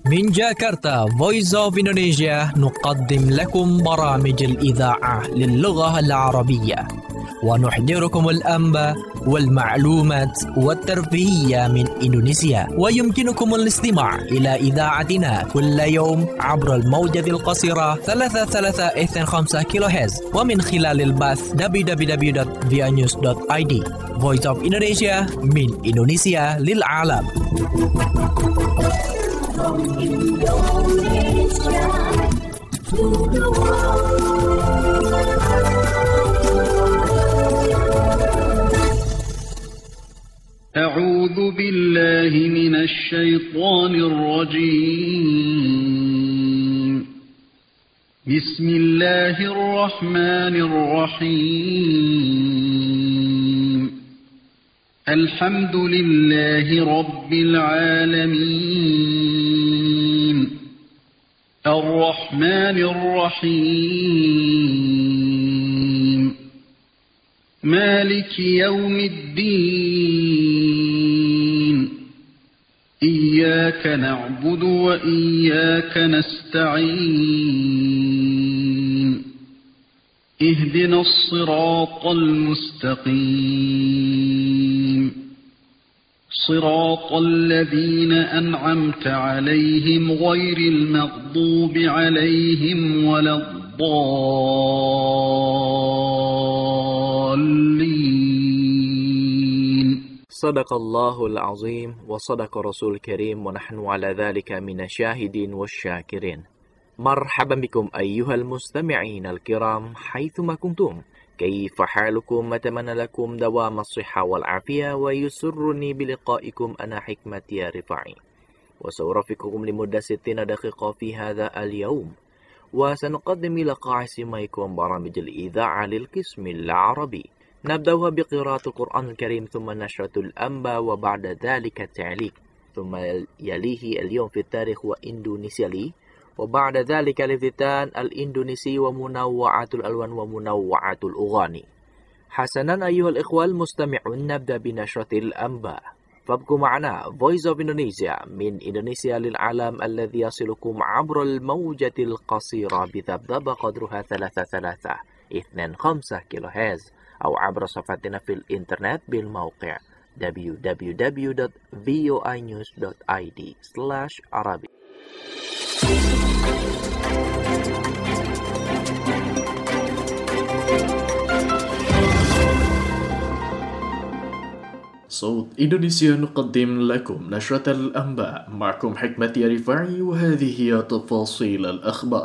من جاكرتا Voice of Indonesia نقدم لكم برامج الإذاعة للغة العربية ونحضركم الأنباء والمعلومات والترفيهية من إندونيسيا. ويمكنكم الاستماع إلى إذاعتنا كل يوم عبر الموجة القصيرة 3325 كيلوهرتز ومن خلال البث www.vianews.id. Voice of Indonesia من إندونيسيا للعالم. أعوذ بالله من الشيطان الرجيم. بسم الله الرحمن الرحيم. الحمد لله رب العالمين. الرحمن الرحيم. مالك يوم الدين. إياك نعبد وإياك نستعين. اهدنا الصراط المستقيم. صراط الذين أنعمت عليهم غير المغضوب عليهم ولا الضالين. صدق الله العظيم وصدق رسول الكريم ونحن على ذلك من الشاهدين والشاكرين. مرحبا بكم أيها المستمعين الكرام حيثما كنتم. كيف حالكم؟ أتمنى لكم دوام الصحة والعافية ويسرني بلقائكم أنا حكمة يا رفاعي وسأرافقكم لمدة 60 دقيقة في هذا اليوم وسنقدم لقاء سماعكم برامج الإذاعة للقسم العربي. نبدأها بقراءة القرآن الكريم ثم نشرة الأنباء وبعد ذلك التعليق ثم يليه اليوم في التاريخ وإندونيسيا لي وبعد ذلك الافتتان الإندونيسي ومنوعات الألوان ومنوعات الأغاني. حسنا أيها الإخوة المستمعون، نبدأ بنشرة الأنباء. فابقوا معنا Voice of Indonesia من إندونيسيا للعالم الذي يصلكم عبر الموجة القصيرة بذبذبة قدرها 3325 كيلوهرتز أو عبر صفحتنا في الإنترنت بالموقع www.voinews.id/Arabic. صوت إندونيسيا نقدم لكم نشرة الأنباء. معكم حكمة يا رفاعي وهذه هي تفاصيل الأخبار.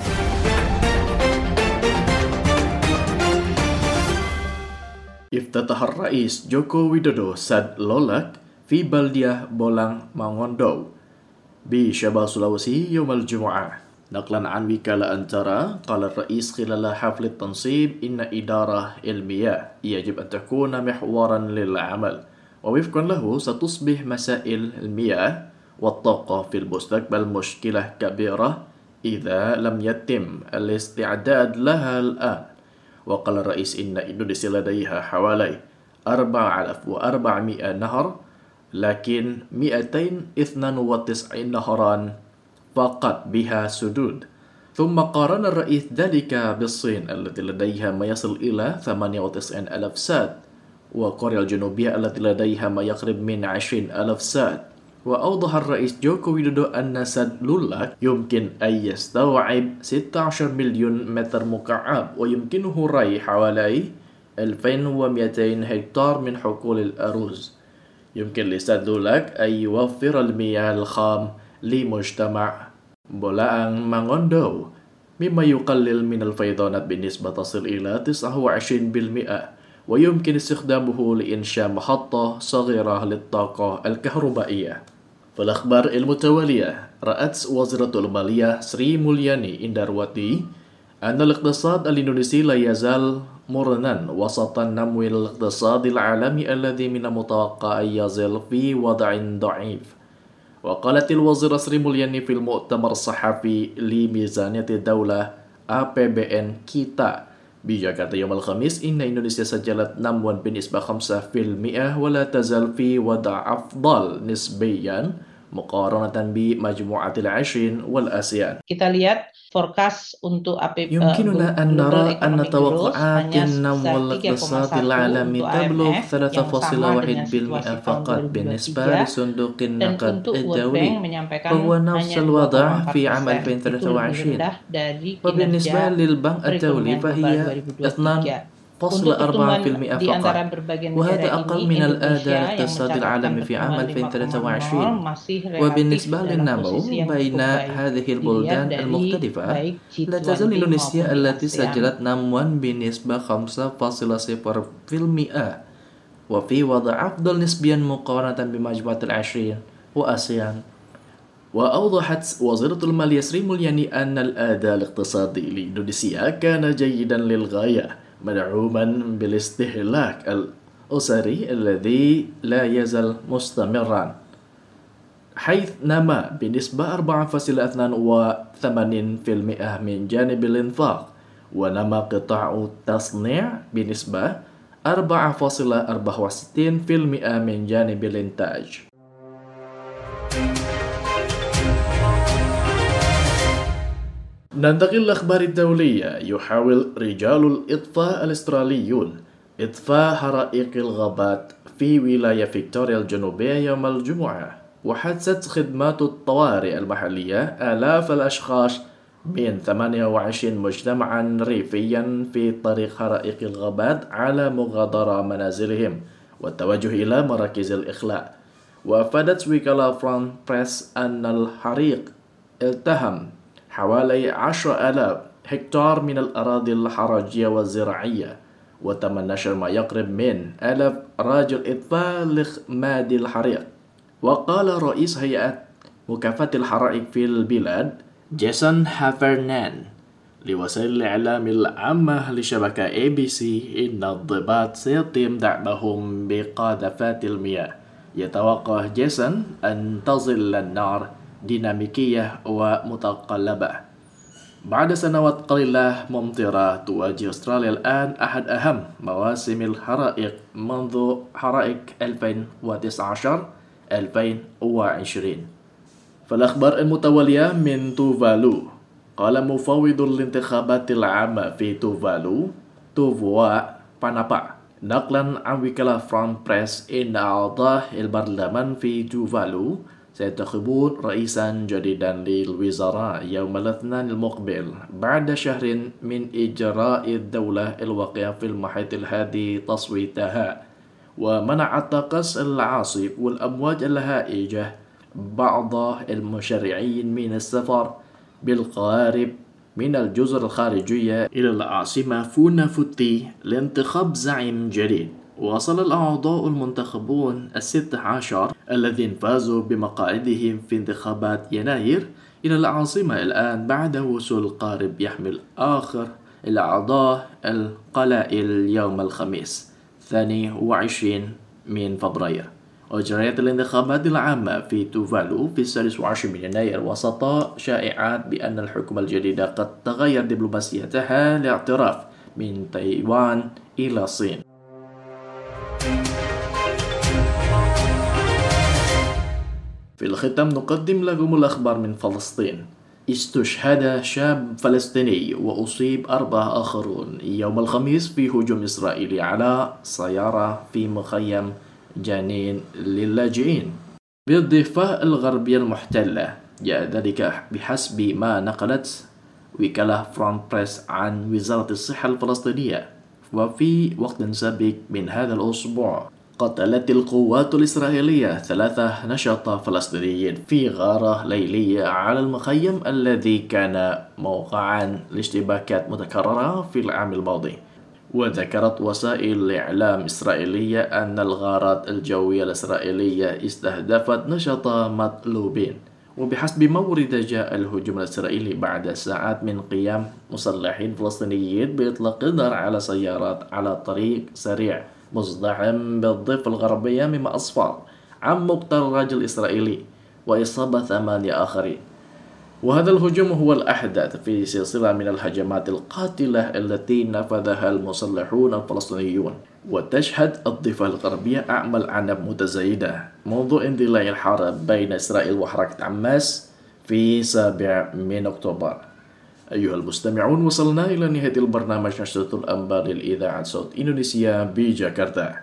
افتتح الرئيس جوكو ويدودو سد لولاك في بلدية بولان مانغوندو بشمال سلوسي يوم الجمعة. نقلا عن وكالة أنترا، قال الرئيس خلال حفل التنصيب إن إدارة المياه يجب أن تكون محورا للعمل، ووفقا له ستصبح مسائل المياه والطاقة في المستقبل مشكلة كبيرة إذا لم يتم الاستعداد لها الآن. وقال الرئيس إن إندونيسيا لديها حوالي 4400 نهر، لكن 292 نهرا فقط بها سدود. ثم قارن الرئيس ذلك بالصين التي لديها ما يصل إلى 98,000 سد، وكوريا الجنوبية التي لديها ما يقرب من 20,000 سد. وأوضح الرئيس جوكو ويدودو أن سد لولاك يمكن أن يستوعب 16 مليون متر مكعب، ويمكنه ري حوالي 2200 هكتار من حقول الأرز. يمكن لسد لولاك أن يوفر المياه الخام لمجتمع بولان مانغوندو، مما يقلل من الفيضانات بنسبة تصل إلى 29%، ويمكن استخدامه لإنشاء محطة صغيرة للطاقة الكهربائية. في الأخبار المتوالية، رأت وزيرة المالية سري مولياني إندرواتي أن الاقتصاد الإندونيسي لا يزال مرنا وسط النمو الاقتصادي العالمي الذي من المتوقع أن يزال في وضع ضعيف. وقالت الوزيرة سري مولياني في المؤتمر الصحفي لميزانية الدولة APBN كيتا بجاكرتا يوم الخميس إن إندونيسيا سجلت نموا بنسبة 5% ولا تزال في وضع أفضل نسبيا مقارنة بمجموعة العشرين والآسيان. Kita lihat forecast untuk يمكننا أن Global نرى أن Economic Growth توقعات hanya النمو sebesar الاقتصادي 3,1 العالمي untuk تبلغ IMF yang sama dengan 3.1% situasi tahun فقط بالنسبة 2023, لصندوق dan النقد untuk World الدولي، Bank menyampaikan وهو نفس hanya الوضع في 2,4%. عام Itu lebih 2023. rendah dari وبالنسبة kinerja للبنك الدولي perekonomian فهي global 2023. Untuk pertumbuhan 2.4% di antara فقط، berbagai وهذا negara أقل ini, من الأداء Indonesia yang الاقتصادي mencatatkan العالمي في عام pertumbuhan 5,0 2023. masih relatif وبالنسبة dalam للنمو posisi yang بين cukup baik. هذه Dilihat البلدان dari المختلفة، baik لا G20 تزال إندونيسيا maupun di التي ASEAN. سجلت نموا بنسبة 5.0% وفي وضع أفضل نسبيا مقارنة بمجموعة العشرين وآسيان. وأوضحت وزيرة المالية سري ملياني أن الأداء الاقتصادي لإندونيسيا كان جيدا للغاية، مدعوما بالاستهلاك الأسري الذي لا يزال مستمرا، حيث نما بنسبة 4.82% من جانب الإنفاق، ونما قطاع التصنيع بنسبة 4.64% من جانب الإنتاج. ننتقل للأخبار الدولية. يحاول رجال الإطفاء الأستراليون إطفاء حرائق الغابات في ولاية فيكتوريا الجنوبية يوم الجمعة، وحدثت خدمات الطوارئ المحلية آلاف الأشخاص من 28 مجتمعا ريفيا في طريق حرائق الغابات على مغادرة منازلهم والتوجه إلى مراكز الإخلاء. وأفادت وكالة فران بريس أن الحريق التهم حوالي 10,000 هكتار من الأراضي الحرجية والزراعية، وتم نشر ما يقرب من 1000 رجل إطفاء لإخماد الحريق. وقال رئيس هيئة مكافحة الحرائق في البلاد جيسون هافرنان لوسائل الإعلام العامة لشبكة ABC إن الضباط سيتم دعمهم بقاذفات المياه. يتوقع جيسون أن تظل النار ديناميكية ومتقلبة. بعد سنوات قليلة ممطرة تواجه أستراليا الآن أحد أهم مواسم الحرائق منذ حرائق 2019-2020. فالأخبار المتوالية من توفالو. قال مفوض الانتخابات العامة في توفالو توفوا بانابا نقلا عن وكالة فران بريس إن أعضاء البرلمان في توفالو سينتخبون رئيسا جديدا للوزراء يوم الاثنين المقبل بعد شهر من إجراء الدولة الواقعة في المحيط الهادي تصويتها. ومنع الطقس العاصف والأمواج الهائجة بعض المشرعين من السفر بالقوارب من الجزر الخارجية إلى العاصمة فونافوتي لانتخاب زعيم جديد. وصل الأعضاء المنتخبون 16 الذين فازوا بمقاعدهم في انتخابات يناير إلى العاصمة الآن بعد وصول قارب يحمل آخر الأعضاء القلائل يوم الخميس 22 من فبراير. أجريت الانتخابات العامة في توفالو في 26 من يناير وسط شائعات بأن الحكومة الجديدة قد تغير دبلوماسيتها لاعتراف من تايوان إلى الصين. في الختام نقدم لكم الأخبار من فلسطين. استشهد شاب فلسطيني وأصيب 4 آخرون يوم الخميس في هجوم إسرائيلي على سيارة في مخيم جنين للاجئين بالضفة الغربية المحتلة. جاء ذلك بحسب ما نقلت وكالة فران بريس عن وزارة الصحة الفلسطينية. وفي وقت سابق من هذا الأسبوع قتلت القوات الإسرائيلية 3 نشطاء فلسطينيين في غارة ليلية على المخيم الذي كان موقعا لاشتباكات متكررة في العام الماضي. وذكرت وسائل الإعلام الإسرائيلية أن الغارات الجوية الإسرائيلية استهدفت نشطاء مطلوبين. وبحسب مورد جاء الهجوم الإسرائيلي بعد ساعات من قيام مسلحين فلسطينيين بإطلاق النار على سيارات على طريق سريع مزدحم بالضفة الغربية مما أسفر عن مقتل رجل إسرائيلي وإصابة 8 آخرين. وهذا الهجوم هو الأحدث في سلسلة من الهجمات القاتلة التي نفذها المسلحون الفلسطينيون، وتشهد الضفة الغربية أعمال عنف متزايدة منذ اندلاع الحرب بين إسرائيل وحركة حماس في 7 من أكتوبر. أيها المستمعون، وصلنا إلى نهاية البرنامج نشرة الأنباء للإذاعة صوت إندونيسيا بجاكرتا.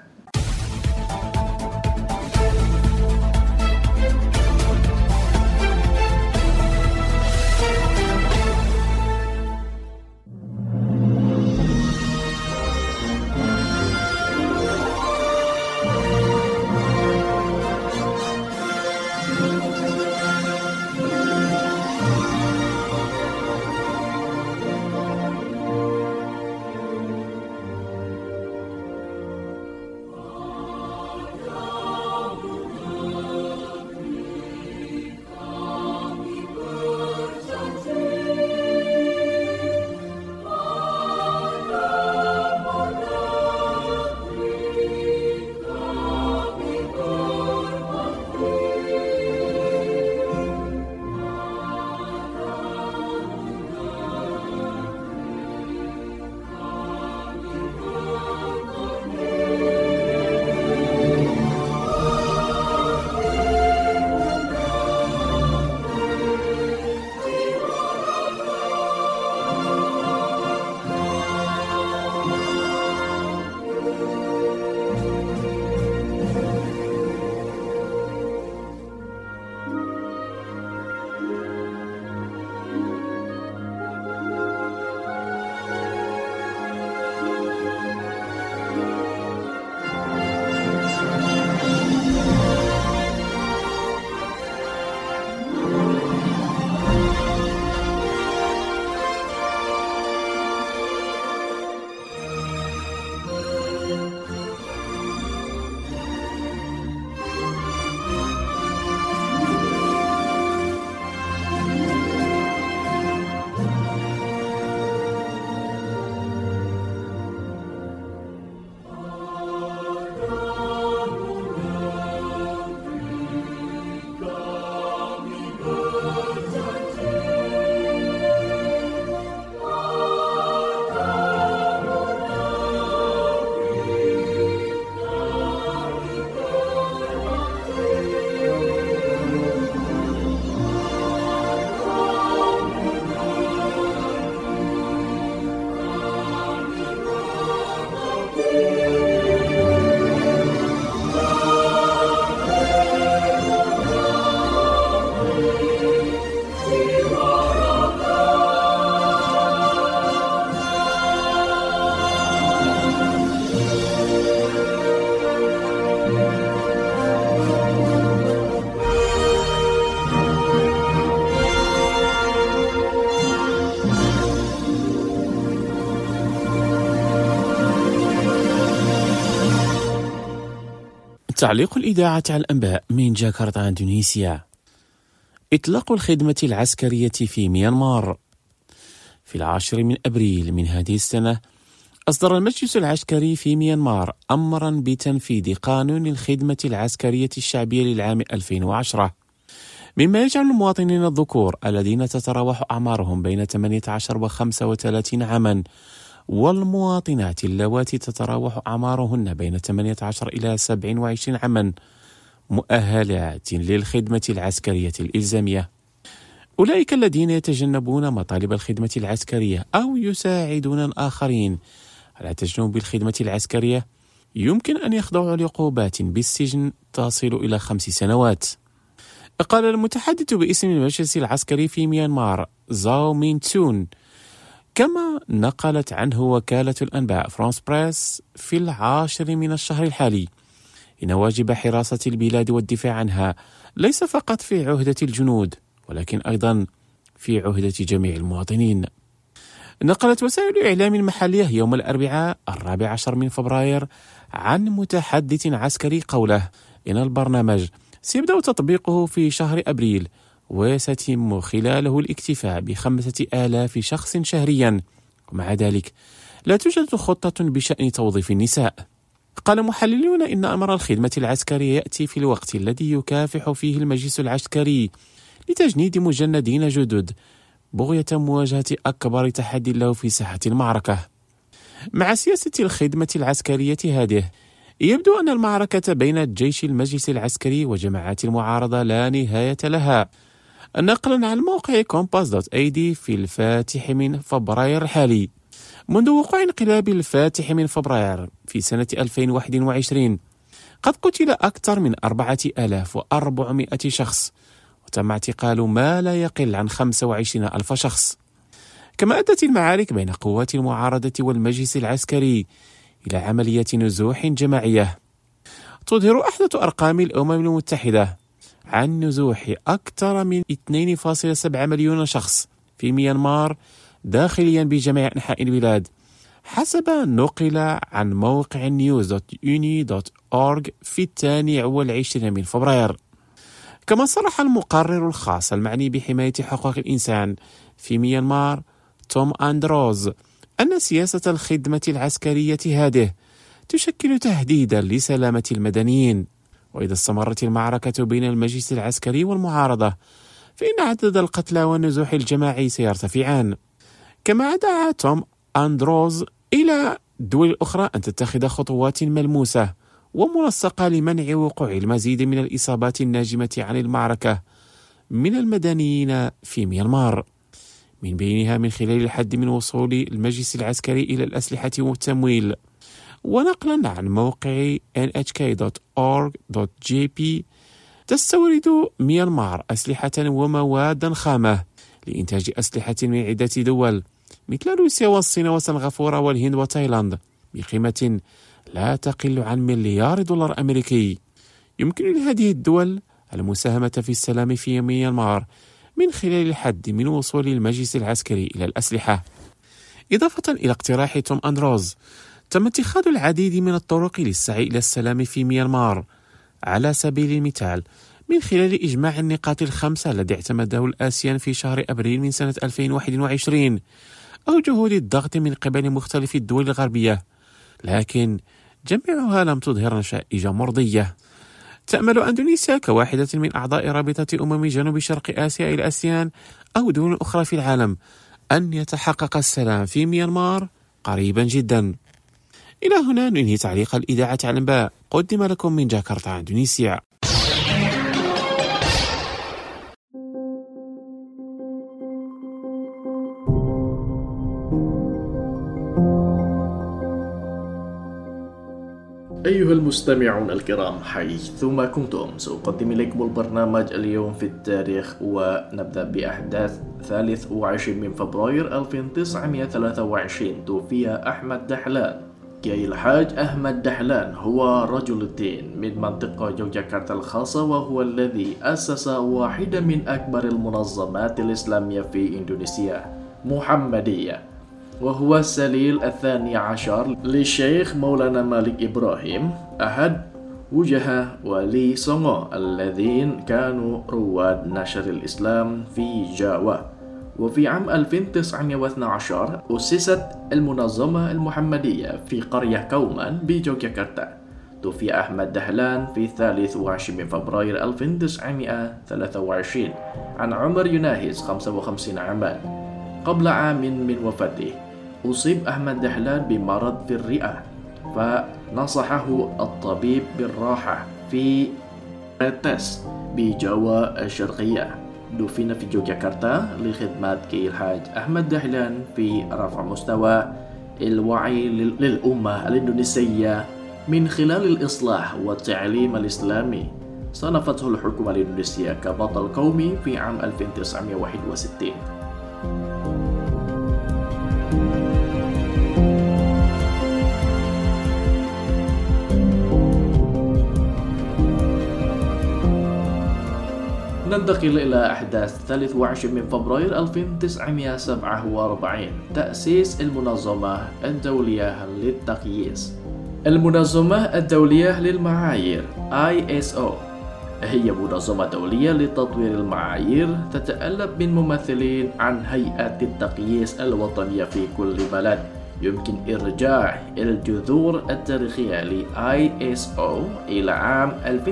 تعليق الإذاعة على الأنباء من جاكرتا إندونيسيا. إطلاق الخدمة العسكرية في ميانمار. في 10 من أبريل من هذه السنة أصدر المجلس العسكري في ميانمار أمرا بتنفيذ قانون الخدمة العسكرية الشعبية للعام 2010، مما يجعل المواطنين الذكور الذين تتراوح أعمارهم بين 18 و 35 عاما والمواطنات اللواتي تتراوح أعمارهن بين 18 إلى 27 عاما مؤهلات للخدمة العسكرية الإلزامية. أولئك الذين يتجنبون مطالب الخدمة العسكرية أو يساعدون الآخرين على تجنب الخدمة العسكرية يمكن أن يخضعوا لعقوبات بالسجن تصل إلى 5 سنوات. قال المتحدث باسم المجلس العسكري في ميانمار زاو مين تسون، كما نقلت عنه وكالة الأنباء فرانس بريس في 10 من الشهر الحالي، إن واجب حراسة البلاد والدفاع عنها ليس فقط في عهدة الجنود ولكن أيضا في عهدة جميع المواطنين. نقلت وسائل الإعلام المحلية يوم الأربعاء 14 من فبراير عن متحدث عسكري قوله إن البرنامج سيبدأ تطبيقه في شهر أبريل وسيتم خلاله الاكتفاء ب5,000 شخص شهريا، ومع ذلك لا توجد خطة بشأن توظيف النساء. قال محللون إن أمر الخدمة العسكرية يأتي في الوقت الذي يكافح فيه المجلس العسكري لتجنيد مجندين جدد بغية مواجهة أكبر تحدي له في ساحة المعركة. مع سياسة الخدمة العسكرية هذه، يبدو أن المعركة بين جيش المجلس العسكري وجماعات المعارضة لا نهاية لها. نقلا عن موقع compass.ad في الفاتح من فبراير الحالي، منذ وقوع انقلاب الفاتح من فبراير في سنة 2021 قد قتل أكثر من 4400 شخص، وتم اعتقال ما لا يقل عن 25,000 شخص. كما أدت المعارك بين قوات المعارضة والمجلس العسكري إلى عملية نزوح جماعية. تظهر أحدث أرقام الأمم المتحدة عن نزوح أكثر من 2.7 مليون شخص في ميانمار داخليا بجميع أنحاء البلاد، حسب نقل عن موقع news.uni.org في 22 من فبراير. كما صرح المقرر الخاص المعني بحماية حقوق الإنسان في ميانمار توم أندروز أن سياسة الخدمة العسكرية هذه تشكل تهديدا لسلامة المدنيين، وإذا استمرت المعركة بين المجلس العسكري والمعارضة فإن عدد القتلى والنزوح الجماعي سيرتفعان. كما دعا توم أندروز إلى الدول الأخرى أن تتخذ خطوات ملموسة ومنسقة لمنع وقوع المزيد من الإصابات الناجمة عن المعركة من المدنيين في ميانمار، من بينها من خلال الحد من وصول المجلس العسكري إلى الأسلحة والتمويل. ونقلا عن موقع nhk.org.jp، تستورد ميانمار أسلحة وموادا خامة لإنتاج أسلحة من عدة دول مثل روسيا والصين وسنغافورة والهند وتايلاند بقيمة لا تقل عن $1,000,000,000 أمريكي. يمكن لهذه الدول المساهمة في السلام في ميانمار من خلال الحد من وصول المجلس العسكري إلى الأسلحة. إضافة إلى اقتراح توم أندروز، تم اتخاذ العديد من الطرق للسعي إلى السلام في ميانمار، على سبيل المثال من خلال إجماع النقاط الخمسة الذي اعتمده الآسيان في شهر أبريل من سنة 2021، أو جهود الضغط من قبل مختلف الدول الغربية، لكن جميعها لم تظهر نتائج مرضية. تأمل أندونيسيا كواحدة من أعضاء رابطة جنوب شرق آسيا إلى الآسيان أو دول أخرى في العالم أن يتحقق السلام في ميانمار قريبا جدا. إلى هنا ننهي تعليق الإذاعة على الأنباء، قدم لكم من جاكرتا إندونيسيا. أيها المستمعون الكرام حيثما كنتم، سأقدم لكم البرنامج اليوم في التاريخ، ونبدأ بأحداث 23 من فبراير 1923. توفي أحمد دحلان. كي الحاج أحمد دحلان هو رجل الدين من منطقة يوجياكرتا الخاصة، وهو الذي أسس واحدة من أكبر المنظمات الإسلامية في إندونيسيا، محمدية، وهو السليل 12 للشيخ مولانا مالك إبراهيم، أحد وجهاء ولي سونغو الذين كانوا رواد نشر الإسلام في جاوا. وفي عام 1912 أسست المنظمة المحمدية في قرية كومان بيوجياكرتا. توفي أحمد دحلان في 23 من فبراير 1923 عن عمر يناهز 55 عاما. قبل عام من وفاته أصيب أحمد دحلان بمرض في الرئة، فنصحه الطبيب بالراحة في تس بجاوا الشرقية. دفن في يوجياكرتا لخدمة كي الحاج أحمد دحلان في رفع مستوى الوعي للأمة الإندونيسية من خلال الإصلاح والتعليم الإسلامي. صنفته الحكومة الإندونيسية كبطل قومي في عام 1961. ننتقل إلى أحداث 23 من فبراير 1947. تأسيس المنظمة الدولية للتقييس. المنظمة الدولية للمعايير ISO هي منظمة دولية لتطوير المعايير، تتألف من ممثلين عن هيئات التقييس الوطنية في كل بلد، يمكن إرجاع الجذور التاريخية ل ISO إلى عام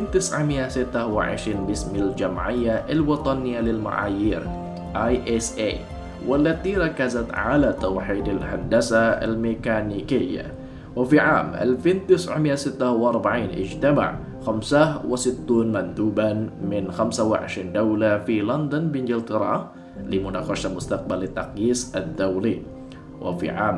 1926 باسم الجمعية الوطنية للمعايير ISA، والتي ركزت على توحيد الهندسة الميكانيكية. وفي عام 1946 اجتمع 65 مندوبا من 25 دولة في لندن بإنجلترا لمناقشة مستقبل التقييس الدولي. وفي عام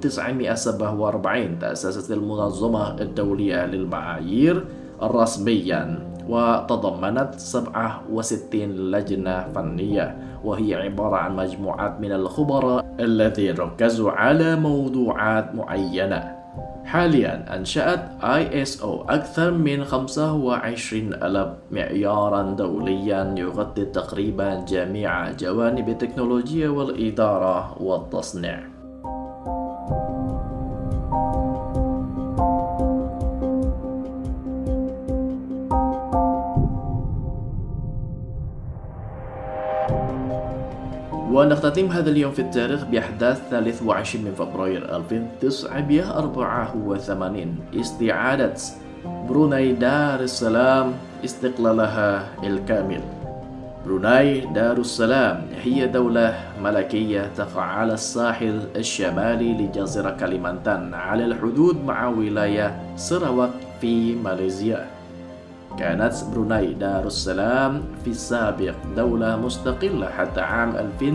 1947 تأسست المنظمة الدولية للمعايير رسميا، وتضمنت 67 لجنة فنية، وهي عبارة عن مجموعات من الخبراء الذين ركزوا على موضوعات معينة. حاليا أنشأت ISO أكثر من 25,000 معيارا دوليا يغطي تقريبا جميع جوانب التكنولوجيا والإدارة والتصنيع. ونختتم هذا اليوم في التاريخ بأحداث 23 من فبراير 1984 استعادة بروناي دار السلام استقلالها الكامل. بروناي دار السلام هي دولة ملكية تقع على الساحل الشمالي لجزيرة كاليمانتان على الحدود مع ولاية سراوك في ماليزيا. كانت بروناي دار السلام في السابق دولة مستقلة حتى عام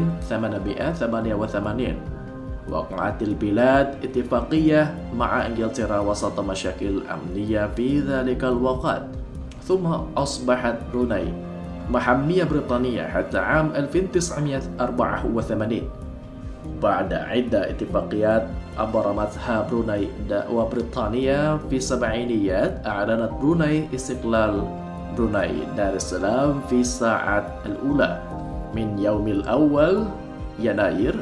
1888. وقعت البلاد اتفاقية مع إنجلترا وسط مشاكل أمنية في ذلك الوقت، ثم أصبحت بروناي محمية بريطانية حتى عام 1984. بعد عدة اتفاقيات أبرمتها بروناي وبريطانيا في السبعينيات، أعلنت بروناي استقلال بروناي دار السلام في الساعات الأولى من يوم الأول يناير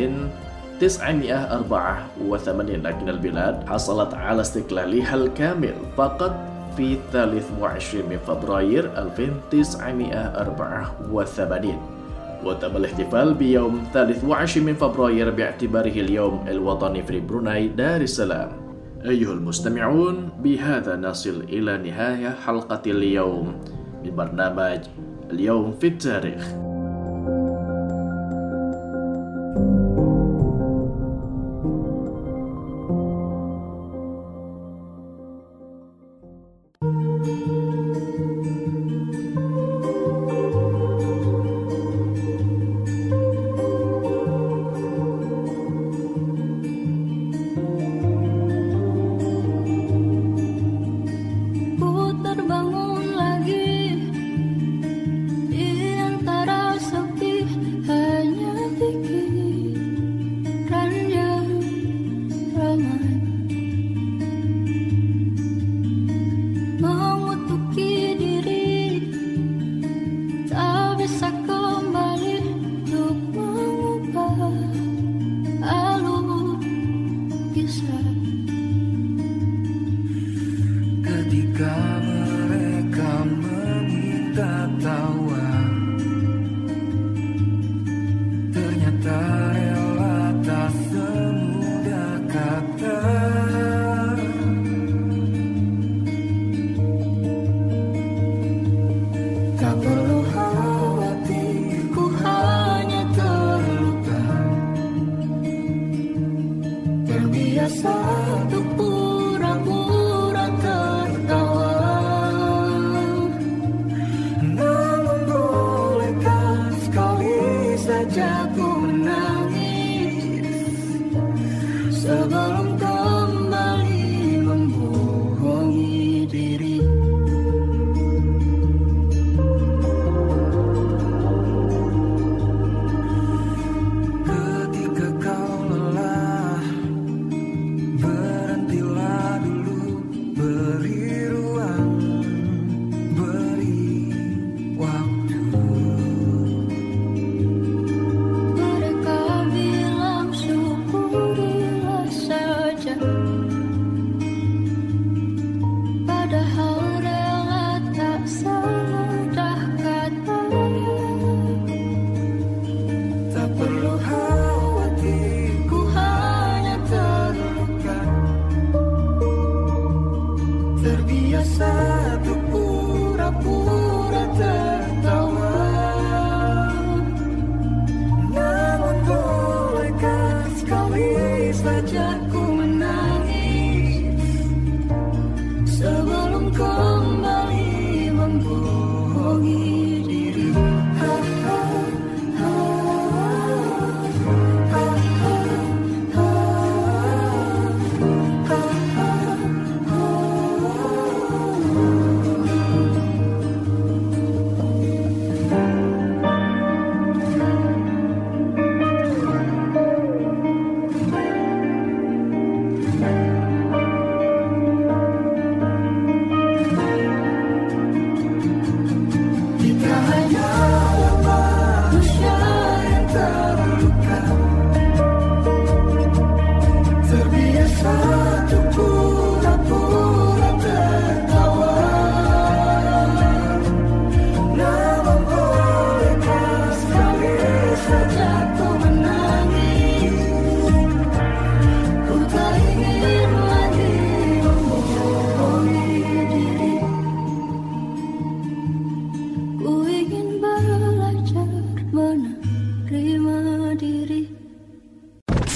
1984، لكن البلاد حصلت على استقلالها الكامل فقط في 23 من فبراير 1984. وتم الاحتفال بيوم 23 من فبراير باعتباره اليوم الوطني في بروناي دار السلام. أيها المستمعون، بهذا نصل إلى نهاية حلقة اليوم من برنامج اليوم في التاريخ. Mengutuk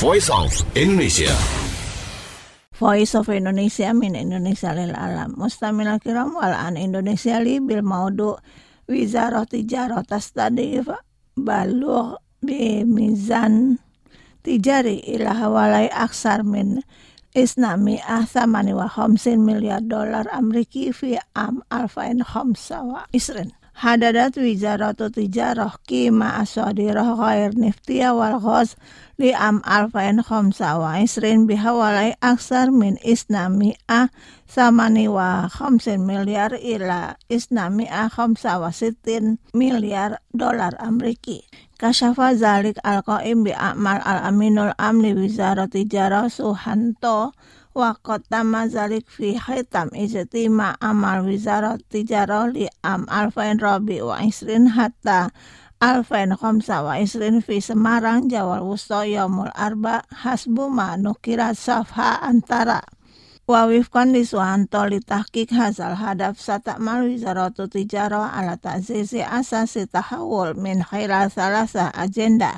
Voice of Indonesia. Voice of Indonesia min Indonesia lil alam. Mustamil kiram wal an Indonesia li bil maudu wizarah tijarah tastadif balugh bi mizan tijari ila hawalai aksar min isnami ahsamani wa $50 miliar Ameriki fi am 2025. Hadadat wizaratu tijarah kima asadirah ghair niftiya wal ghaz li am 2025 bihawalai aksar min isnami ahsamani wa $50 miliar ila isnami $65 miliar Ameriki. Kasyafa zalik al-qaim bi a'mal al-aminul amli wizarat tijarah Suhanto wa qatama zalik fi khitam ijtima amal wizarat tijarah li am 2024 hatta 2025 fi Semarang Jawa Wusta yaumul arba hasbu ma nukirat safha antara wa wifqan li Suhanto li tahqiq hazal hadaf satakmal wizaratu tijarah ala ta'zizi asasi tahawul min khilal salasa agenda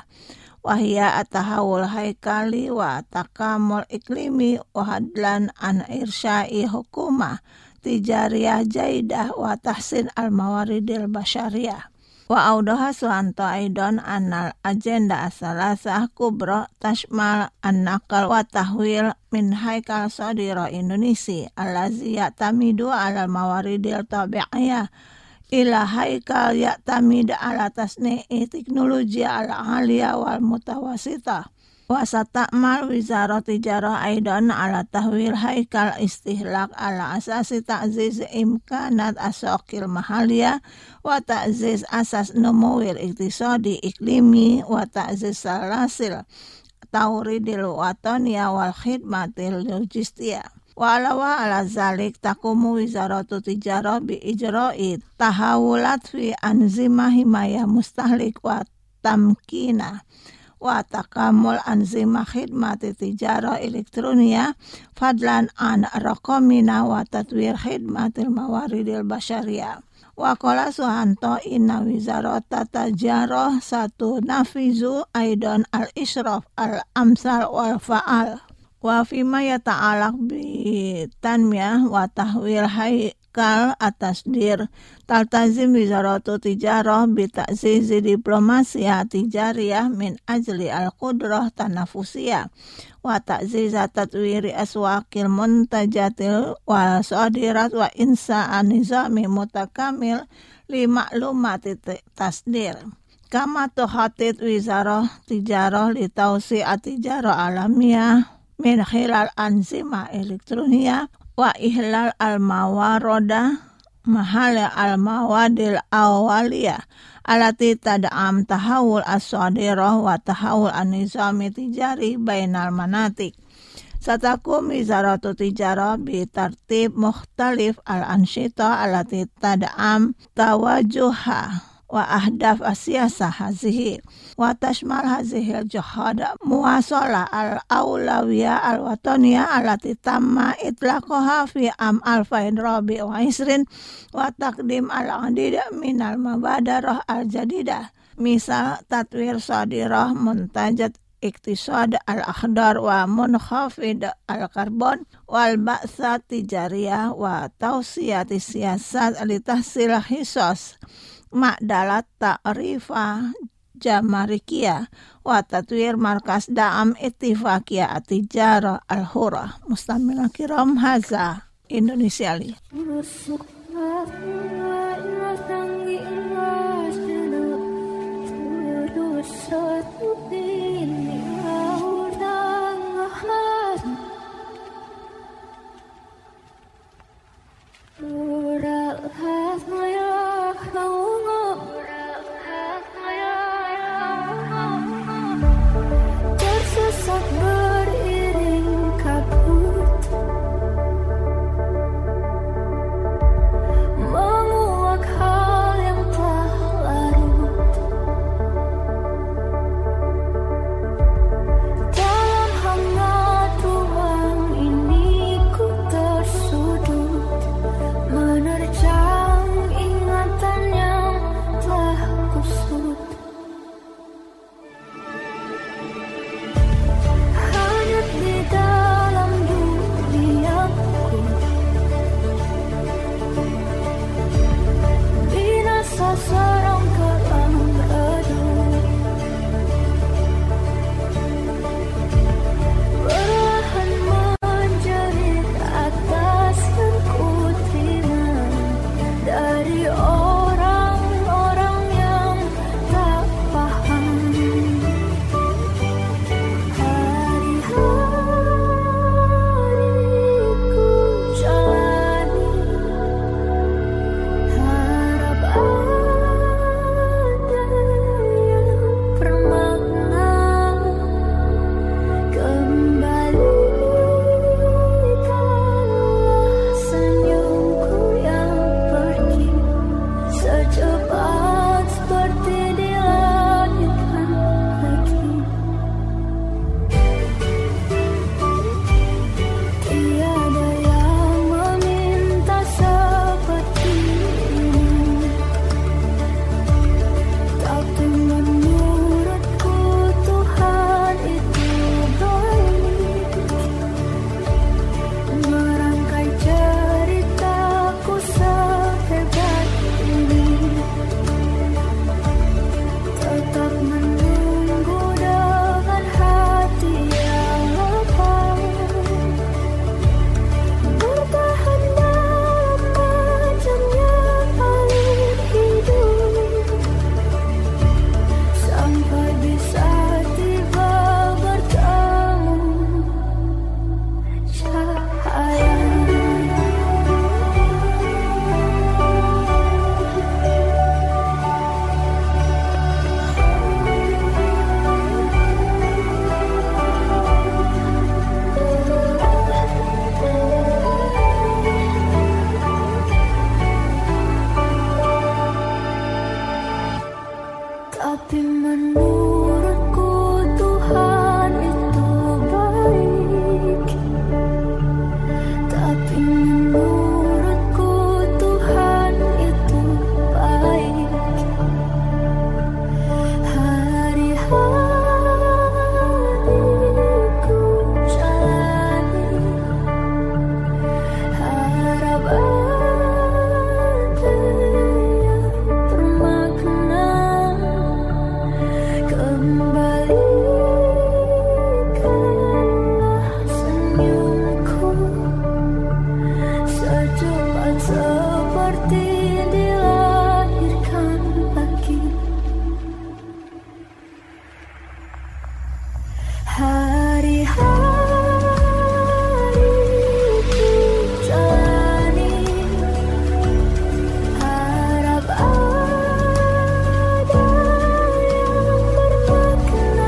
wahia atahawul haikali wa takamul iklimi wa hadlan an irsyai hukumah tijariyah jaidah wa tahsin al-mawaridil basyariyah. Wa audaha Suhanto aidan anal agenda asalasah kubra tashmal an-naqal wa tahwil min haikal sadira Indonesia allazi ya'tamidu ala mawaridil tabi'iyah ila haikal ya'tamid ala tasni'i teknologi al-aliyah wal mutawasitah wa satakmal wizarat tijarah aidan ala tahwil haikal istihlak ala asasi ta'ziz imkanat asokil mahaliyah wa ta'ziz asas numuwil iktisadi iklimi wa ta'ziz salasil tauridil wataniya wal khidmatil logistiyah. Wa ala zalik takumu wizaratu tijarah bi ijra'i tahawulat fi anzimah himayah mustahlik wa tamkina wa takamul anzimah khidmati tijarah elektronia fadlan an raqamina wa tatwir khidmatil mawaridil basyariyah. Wa qala Suhanto inna wizarata tijarah satu nafizu aidan al-isyraf al-amsal wal fa'al wa fima yata'alaq bi tanmiyah wa tahwil haikal atasdir taltazim wizaratu tijarah bi ta'zizi diplomasiyah tijariyah min ajli al-qudrah tanafusiyah wa ta'ziza tatwiri aswaqil muntajatil wa sadirat wa insa'an nizami mutakamil li maklumati tasdir. Kama tuhatit wizarah tijarah li tausi'at tijarah alamiyah min khilal anzima elektronia wa ihlal al-mawaroda mahal al-mawadil awaliyah alati tad'am tahawul as-sadirah wa tahawul an-nizami tijari bainal manatik. Satakum wizaratu tijarah bi tartib mukhtalif al-ansyita alati tad'am tawajuha wa ahdaf asiyasah hazihi wa tashmal hazihil jihad muwasalah al-awlawiyah al-wataniyah alati tamma itlaqoha fi am 2024 wa taqdim al-adid minal mabadarah al-jadidah misal tatwir sadirah muntajat iktisad al-akhdar wa munkhafid al-karbon wal ba'sa tijariyah wa tausiyati siyasat litahsil hisos ma'dalat ta'rifah jamarikiyah wa tatwir markas da'am ittifaqiyah tijarah al-hurah. Mustamil kiram haza Indonesia li. Menerjang seperti dilahirkan lagi. Hari-hari ku jalani, harap ada yang bermakna,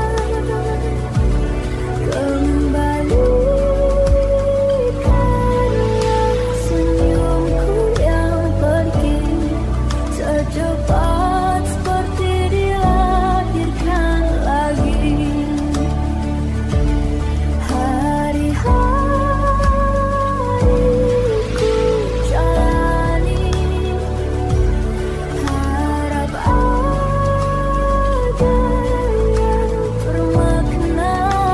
kembalikanlah senyumku yang pergi secepat seperti dilahirkan lagi. Hari-hari ku jalani, harap ada yang bermakna,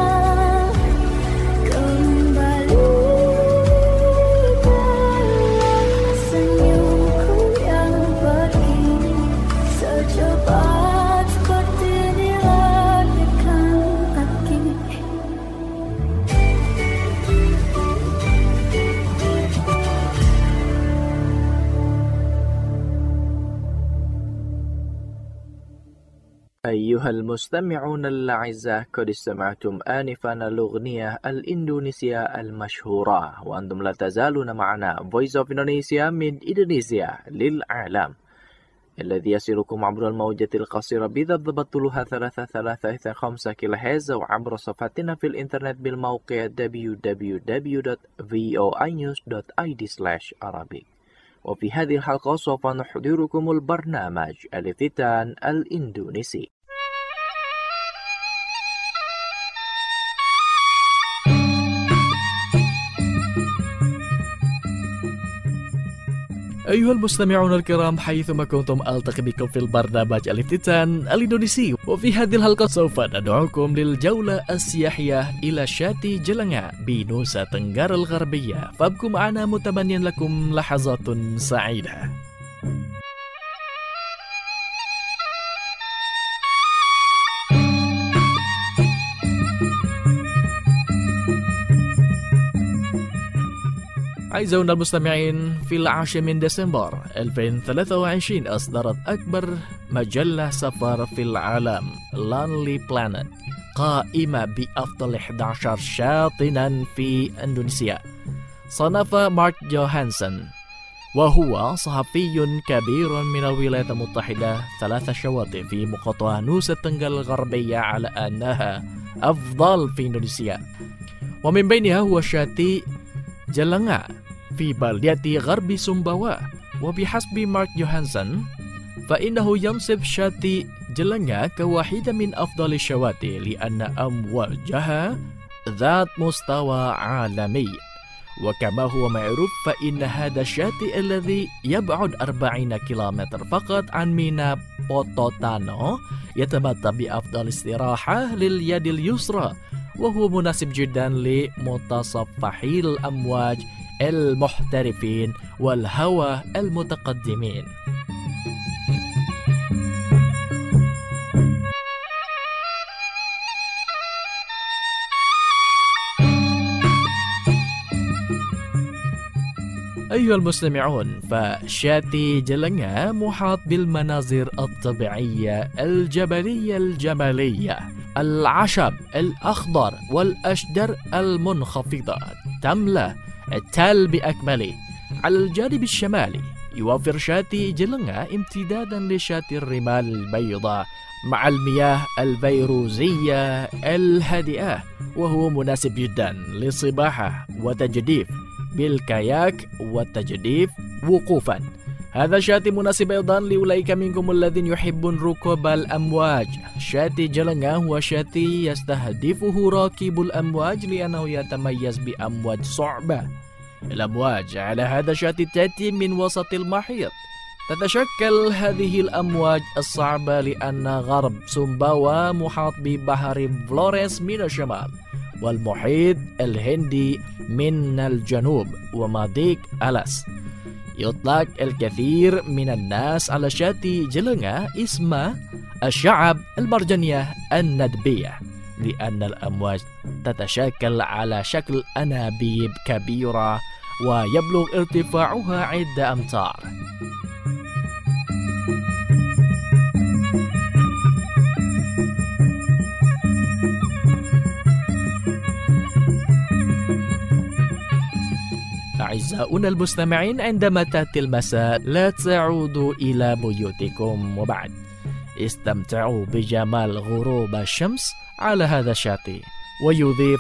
kembalikanlah senyumku yang pergi secepat seperti dilahirkan lagi. أيها المستمعون الأعزاء، قد استمعتم آنفا الأغنية الإندونيسية المشهورة، وأنتم لا تزالون معنا Voice of Indonesia من إندونيسيا للعالم، الذي يصلكم عبر الموجة القصيرة بضبط طولها 335 كيلوهرتز، وعبر صفحتنا في الإنترنت بالموقع www.voinews.id/Arabic. وفي هذه الحلقة سوف نحضركم البرنامج الافتتان الإندونيسي. أيها المستمعون الكرام، حيثما كنتم ألتقي بكم في البرنامج الافتتان الإندونيسي، وفي هذه الحلقة سوف ندعوكم للجولة السياحية إلى شاتي جلنga بنوسا تنغار الغربية، فابقوا معنا متمنيا لكم لحظات سعيدة. أعزائنا المستمعين، في 10 من ديسمبر 2023 أصدرت أكبر مجلة سفر في العالم Lonely Planet قائمة بأفضل 11 شاطئا في إندونيسيا. صنف مارك جوهانسون، وهو صحفي كبير من الولايات المتحدة، 3 شواطئ في مقاطعة نوسا تنغار الغربية على أنها أفضل في إندونيسيا، ومن بينها هو شاطئ جلنga في بلدة غرب سومباوا. وبحسب مارك جوهانسون فإنه ينصب شاطئ جلنga كواحدة من أفضل الشواطئ لأن أمواجها ذات مستوى عالمي. وكما هو معروف فإن هذا الشاطئ الذي يبعد 40 كيلومتر فقط عن ميناء بوتوتانو يتمتع بأفضل استراحة لليد اليسرى، وهو مناسب جدا لمتصفحي الأمواج المحترفين والهوى المتقدمين. أيها المستمعون، فشاطئ جلنga محاط بالمناظر الطبيعية الجبلية الجمالية، العشب الأخضر والأشجار المنخفضة تملأ التل بأكمله. على الجانب الشمالي يوفر شاطئ جلنga امتدادا لشاطئ الرمال البيضاء مع المياه الفيروزية الهادئة، وهو مناسب جدا للسباحة وتجديف بالكاياك والتجديف وقوفا. هذا شاطئ مناسب أيضا لأولئك منكم الذين يحبون ركوب الأمواج. شاطئ جلنga هو شاطئ يستهدفه راكب الأمواج لأنه يتميز بأمواج صعبة. الأمواج على هذا الشاطئ تأتي من وسط المحيط. تتشكل هذه الأمواج الصعبة لأن غرب سومباوا محاط ببحر فلوريس من الشمال والمحيط الهندي من الجنوب ومضيق ألاس. يطلق الكثير من الناس على شاطئ جلنga اسم الشعب المرجانية الندبية لأن الأمواج تتشكل على شكل أنابيب كبيرة ويبلغ ارتفاعها عدة أمتار. أعزاؤنا المستمعين، عندما تأتي المساء لا تعودوا إلى بيوتكم وبعد، استمتعوا بجمال غروب الشمس على هذا الشاطئ، ويضيف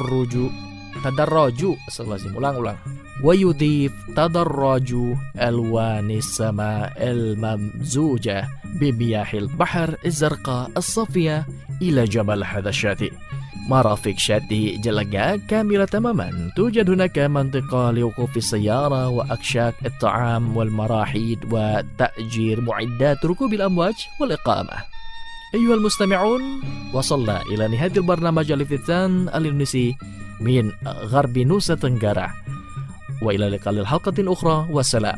تدرج ألوان السماء الممزوجة بمياه البحر الزرقاء الصافية إلى جمال هذا الشاطئ. مرافق شاطئ جلقاء كاملة تماما. توجد هناك منطقة لوقوف السيارة وأكشاك الطعام والمراحيض وتأجير معدات ركوب الأمواج والإقامة. أيها المستمعون، وصلنا إلى نهاية البرنامج الافتتان الإندونيسي من غرب نوسا تنغارا، وإلى لقاء الحلقة أخرى، والسلام.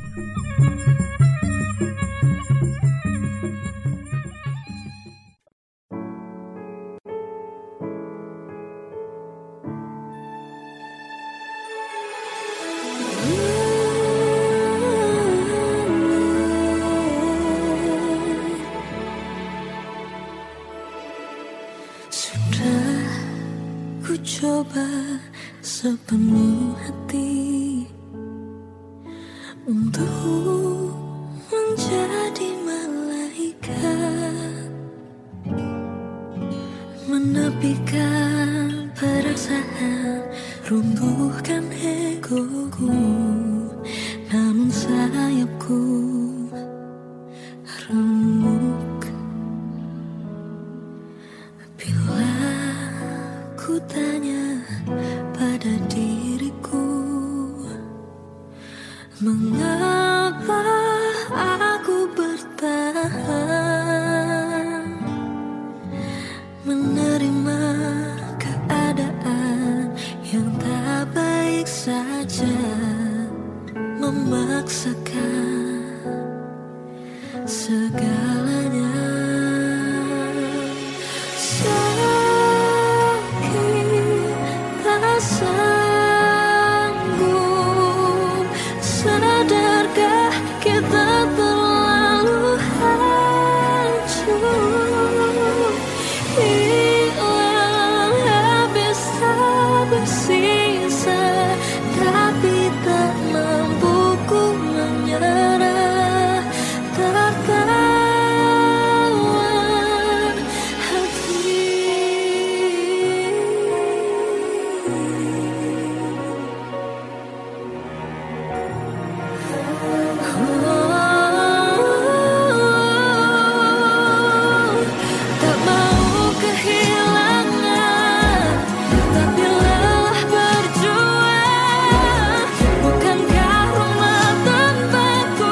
Sudah ku coba sepenuh hati untuk menjadi malaikat, menepikan perasaan, runtuhkan egoku, namun sayapku remuk bila ku tanya pada diriku, mengapa aku bertahan menerima keadaan yang tak baik saja, memaksakan segalanya. Sanggup, sadarkah kita terlalu hancur, hilang habis tak bersisa, tapi tak mampu ku menyerah, tertawan hati. Tak mau kehilangan, tapi lelah berjuang. Bukankah rumah tanpaku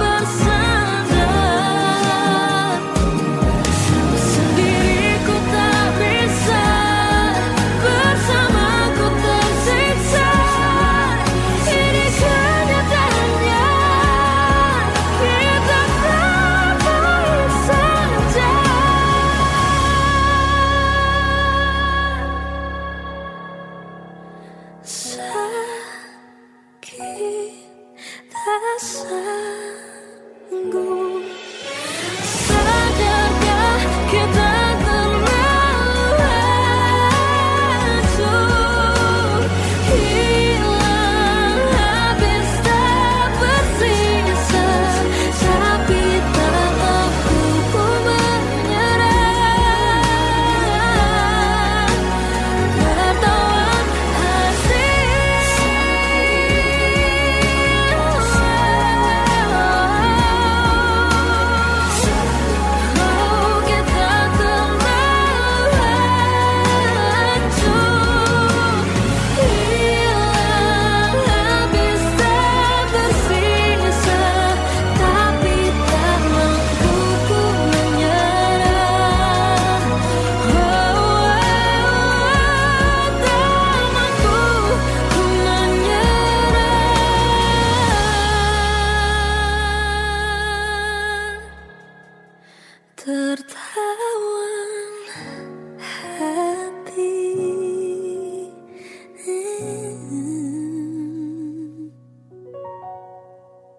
bersandar? Sendiriku tak bisa, bersamaku tersiksa. Ini kenyataannya, kita tak baik saja. Sakit tak sanggup, sadarkah kita terlalu hancur, hilang habis tak bersisa, tapi tak mampu ku menyerah, tertawan hati.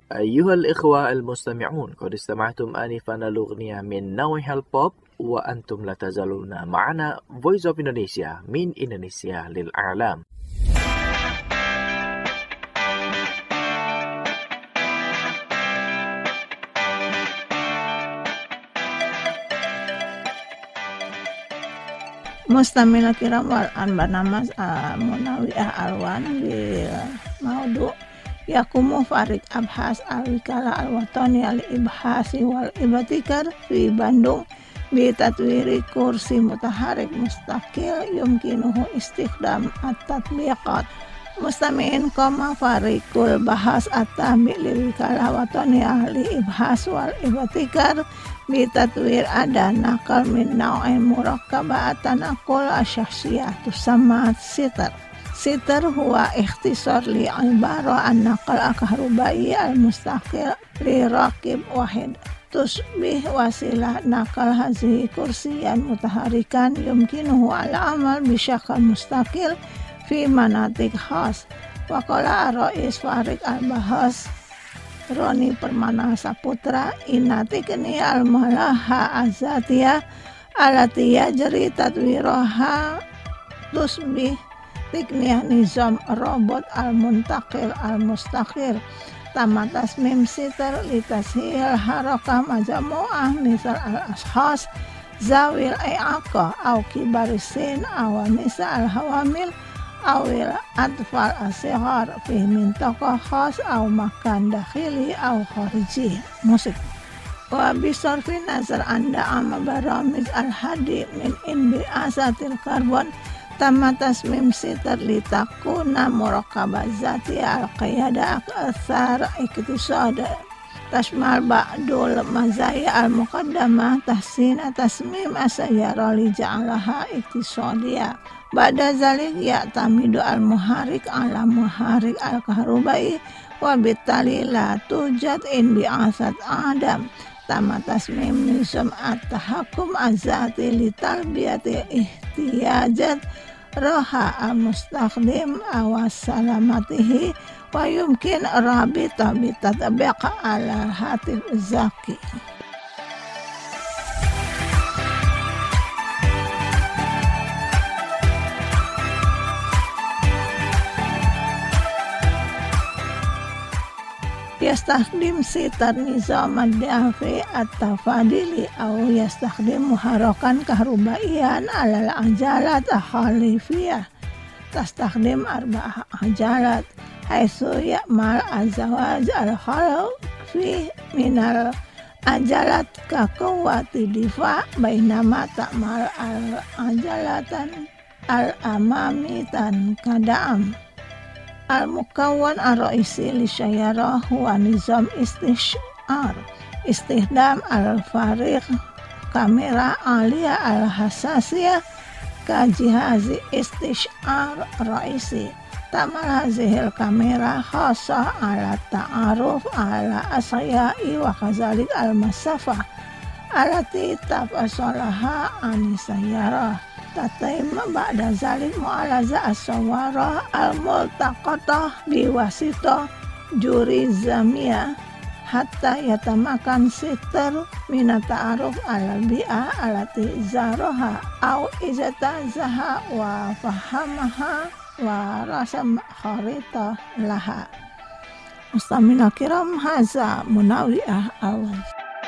أيها الإخوة المستمعون، قد استمعتم آنفا الأغنية من نوع البوب، وأنتم لا تزالون معنا Voice of Indonesia من إندونيسيا للإعلام. Mustamil kiram wal an bernama Munawiyah Alwan bil maudu yakumu Farid Abhas al-Wikala al-Watani al-Ibhasi wal Ibtikar fi Bandung bi tatwiri kursi mutaharik mustaqil yumkinuhu istikhdam at-tatbiqat mustami'in koma farikul bahas at-tabi lil Wikala Watani al-Ibhas wal Ibtikar bitatwir ada nakal min naw'in murakkabah tanakul asyaksiyah tusamma sitar. Sitar huwa ikhtisar li ibara an nakal akahrubai al-mustaqil li rakib wahid. Tusbih wasilah nakal hazihi kursiyan mutaharikan yumkinuhu al-amal bisyakal mustaqil fi manatik khas. Waqala Rais Farid al-Bahas Roni Permana Saputra inati keni al-malaha azatiyah alatiyah jeri tadwiroha tusbih tikniyah nizam robot al-muntakil al-mustakhir tamatas mim sitar litashil harakah majamu'ah misal al-ashas zawil ai'aqah au kibarisin awanisa al-hawamil awil atfal asighar fi mintaqah khas au makan dakhili au khariji musik wa bisarfi nazar anda amma baramiz al-hadi min inbi asatil karbon tamma tasmim sitar litakuna muraqabah zati al-qiyada aksar iktisada tashmal ba'dul mazaya al-muqaddamah tahsina tasmim asayyara li ja'alaha iktisadiyah. Ba'da zalik ya'tamidu al-muharik ala muharik al-kahrubai wa bitali la tujad in bi'asat adam tama tasmim nizam at-tahakum azati li talbiyati ihtiyajat roha al-mustakhdim awas salamatihi wa yumkin rabita bitatabiqa ala hatif zaki. Yastakhdim sitar nizam ad-dafi at-tafadili au yastakhdim muharakan kahrubaian alal ajalat khalifiyah tastakhdim arba'ah ajalat haitsu ya'mal azawaj al-khalq fi minal ajalat ka quwwati difa bainama ta'mal al-ajalatan al-amami tan kadam al-mukawwan ar-raisi li syayarah wa nizam istish'ar istihdam al-fariq kamera aliyah al-hasasiyah ka jihazi istish'ar raisi tamal hazihil kamera khasa ala ta'aruf ala asyai wa kazalik al-masafah alati tafasalaha anisayarah tatim ba'da zalik mu'alaza as-sawara al-multaqatah biwasitah juri zamiyah hatta yatamakan sitar minat ta'aruf al-bi'ah alati zaroha au izatazaha wa fahamaha wa rasam kharitah laha. Mustamina kiram haza Munawiyah Alwan.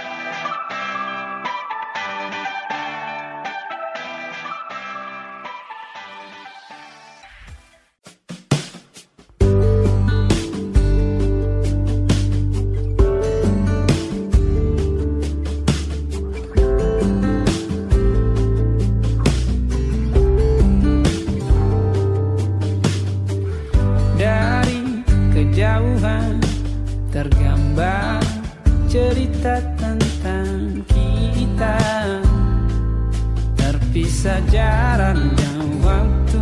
Tergambar cerita tentang kita, terpisah jarak dan waktu.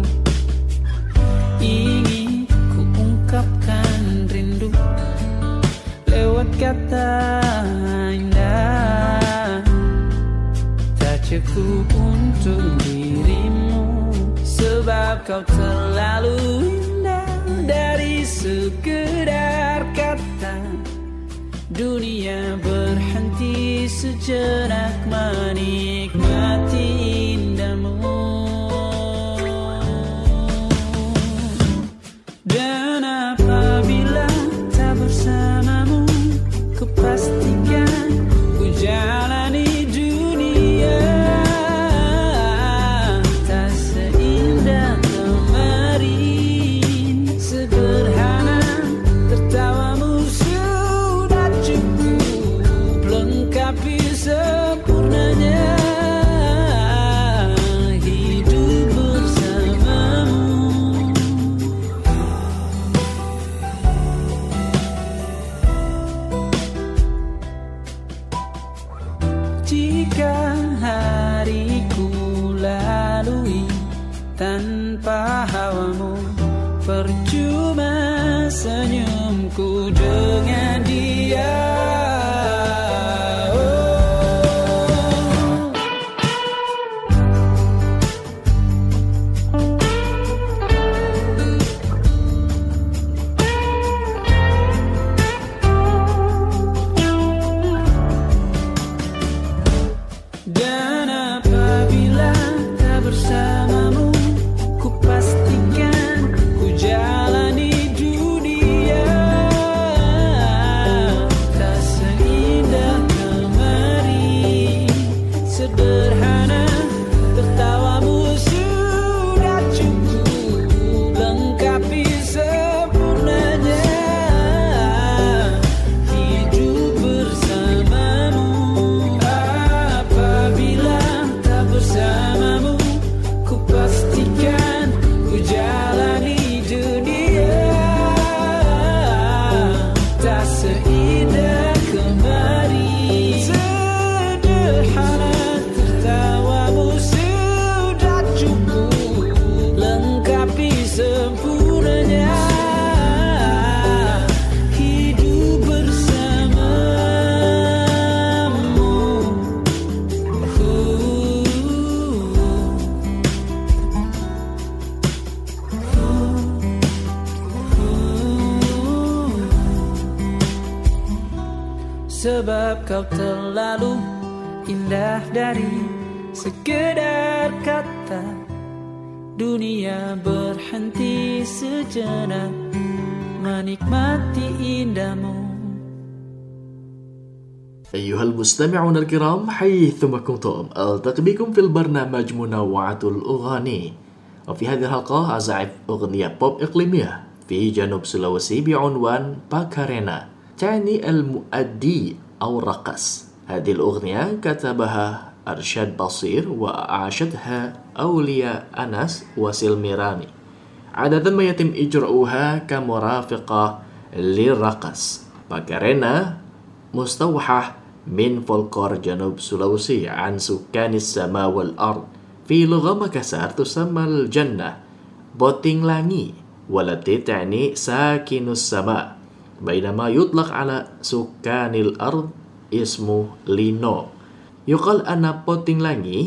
Ingin ku ungkapkan rindu lewat kata indah, tak cukup untuk dirimu, sebab kau terlalu indah. Dari sekedar kata dunia berhenti sejenak menikmati indahmu. Dan apabila tak bersamamu, kupastikan ku jalani dunia tak seindah kemarin. Sederhana tertawamu sudah cukup lengkapi sempurnanya hidup bersamamu. Jika hariku lalui tanpa hawamu, percuma senyumku dengan dia. Dan apabila tak bersamamu, kupastikan ku jalani dunia tak seindah kemarin. Sederhana tertawamu sudah cukup lengkapi sempurnanya hidup bersamamu. Apabila tak bersamamu, kupastikan ku jalani dunia tak seindah kemarin. Sederhana tertawamu sudah cukup lengkapi sempurnanya hidup bersamamu. Sebab kau terlalu indah dari sekedar kata, dunia berhenti sejenak menikmati indahmu. أيها المستمعون الكرام حيثما كنتم ألتقي بكم في البرنامج منوعة الأغاني. وفي هذه الحلقة أعزف أغنية بوب إقليمية في جنوب سلوسي بعنوان باكارينا تعني المؤدي أو الرقص. هذه الأغنية كتبها أرشاد بصير وأعاشتها أولياء أنس وسلميراني. عادة ما يتم إجراؤها كمرافقة للرقص. باكارينا مستوحى من فولكلور جنوب سلوسي عن سكان السماء والأرض. في لغة مكسار تسمى الجنة بوتينغ لاني والتي تعني ساكن السماء، بينما يطلق على سكان الأرض اسمه لينو. يقال أن بوتينغ لاني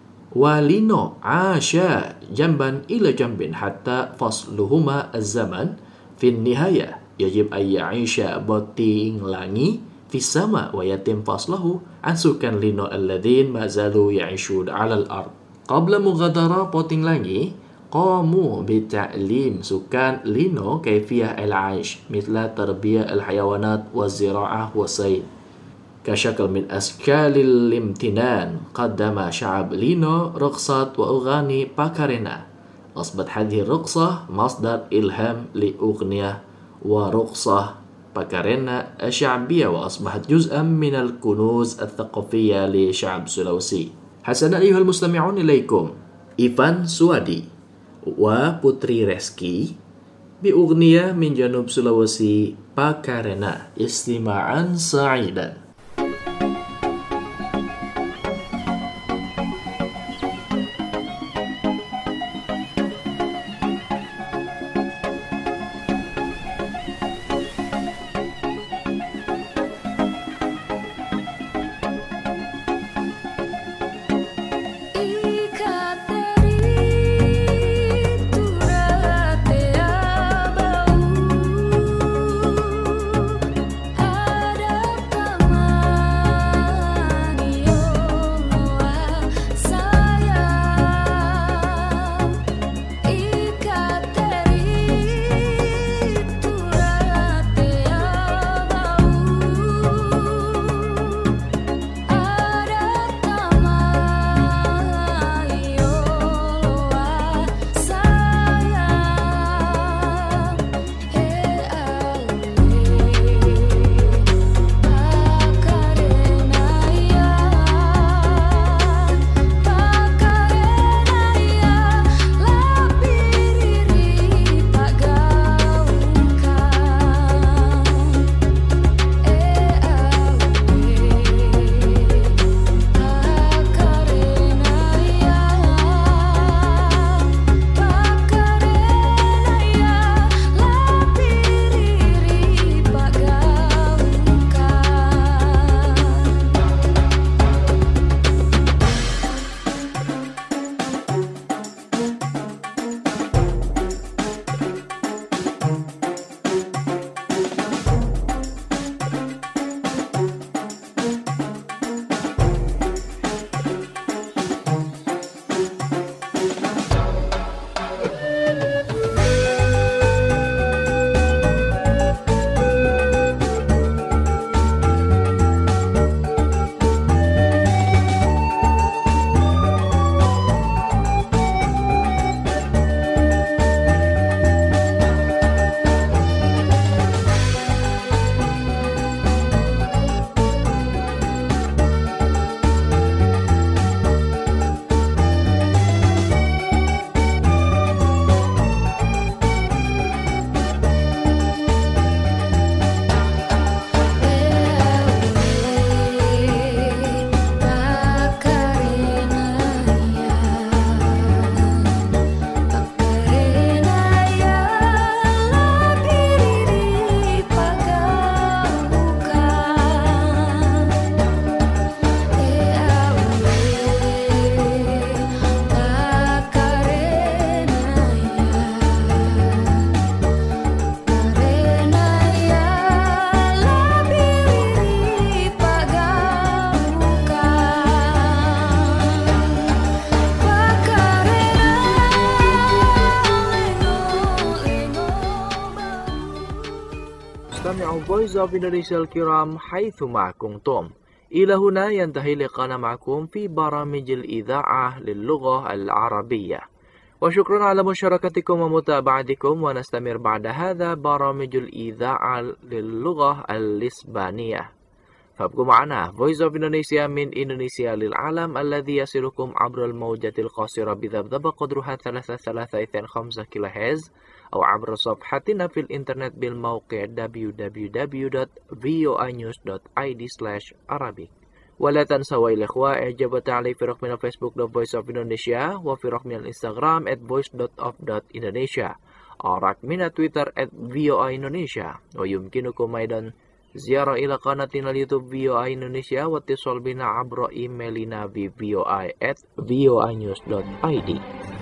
ولينو عاشا جنبا إلى جنب حتى فصلهما الزمن. في النهاية يجب أن يعيش بوتينغ لاني في السماء ويتم فصله عن سكان لينو الذين ما زالوا يعيشون على الأرض. قبل مغادرة بوتينغ لاني قاموا بتعليم سكان لينو كيفية العيش مثل تربية الحيوانات والزراعة والصيد. كشكل من أشكال الامتنان قدم شعب لينو رقصات وأغاني باكارينا. أصبحت هذه الرقصة مصدر إلهام لأغنية ورقصة باكارينا الشعبية، وأصبحت جزءا من الكنوز الثقافية لشعب سلوسي. حسنا أيها المستمعون، إليكم إيفان سوادي وبوتري ريسكي بأغنية من جنوب سلوسي باكارينا. استماعا سعيدا. Ada Voice of Indonesia الكرام حيثما كنتم. إلى هنا ينتهي لقاءنا معكم في برامج الإذاعة للغة العربية، وشكرا على مشاركتكم ومتابعتكم، ونستمر بعد هذا برامج الإذاعة للغة الإسبانية. فابقوا معنا Voice of Indonesia من إندونيسيا للعالم الذي يصلكم عبر الموجة القصيرة بذبذبة قدرها 3,325 كيلوهرتز، أو عبر صفحتنا في الإنترنت بالموقع www.voinews.id/Arabic. ولا تنسوا الإخوة إعجاب وتعليق في رقمنا فيسبوك Voice of Indonesia، وفي رقمنا الإنستغرام @voice.of.indonesia، أو رقمنا تويتر @VOA Indonesia. ويمكنكم أيضا زيارة إلى قناتنا اليوتيوب VOA Indonesia واتصال بنا عبر إيميلنا voa@voanews.id.